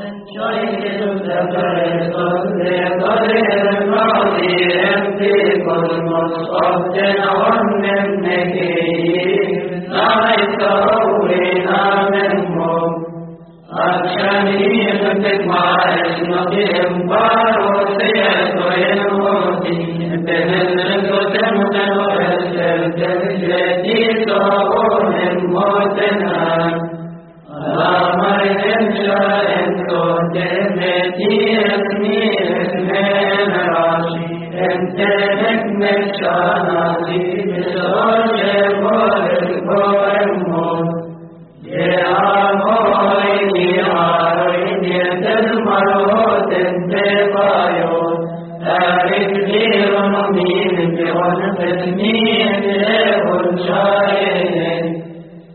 شيء تفرق لقدر الماضي أمسك المصحف من نكير نعيك أولينا منهم أكشني خدك مع اسمك باروسية وينوتي بهنك تمتن ويسلك الجديد صعون موتنا على مرد شاء كنتمتي اسمي اسمين راشي انت نكمل شاناتي بسرج والكوامون يا عموي يا عروي يا المروت انتبايو أعرف غير ممين بغن تسمين له الشاين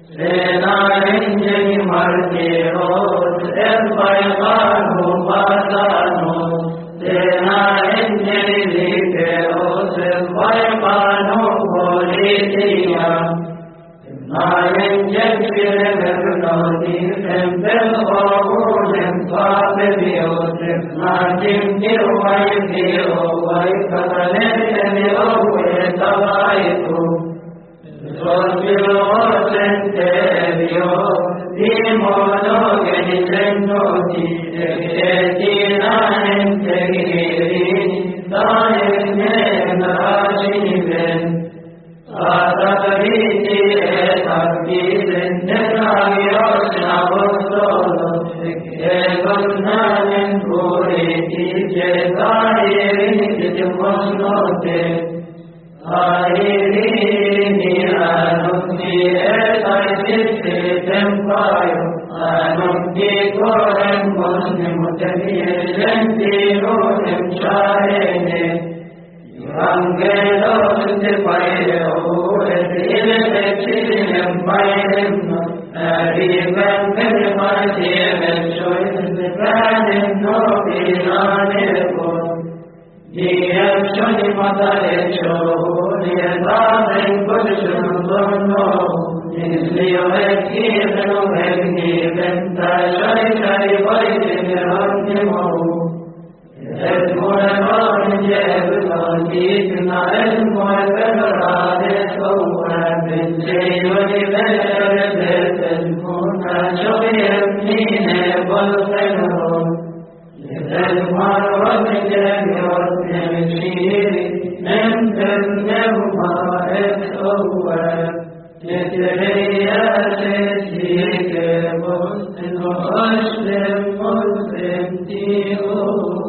سنعين مرتيروت الفيقان وفاسانو سنعين ذكروت الفيقان وبوليتيا نعين جبر مبنودي بالغرور فاطب يوسف ناجم جوائي ويفضلن لأول تبعيته صوت الغرس تبيو في مولوك لسنوتي تكتينا تكيرين دائم من راشبين أتبريتي أتبريت النبع يرسنا والصوت يكنا من كوريتي جتائرين تتمنوتي آئريني أنمتي أتبريت تنفايو أنمتي كورن مسلم تبير جنتيرو تمشاهيني Angelo te paio il vecchio paio arrivan per marciare soi prane no pinane ko dia choni matare cho dia daven kushno Nislio ekino ekni venta shai shai vai te mo المنبر جبلاتنا المعبر سوى بالشيء ولبشر بتلكون شوية من بالخير المرة جبلات نمشير من تنمى سوى يتريا سيك مسلم مسلم مسلم تيو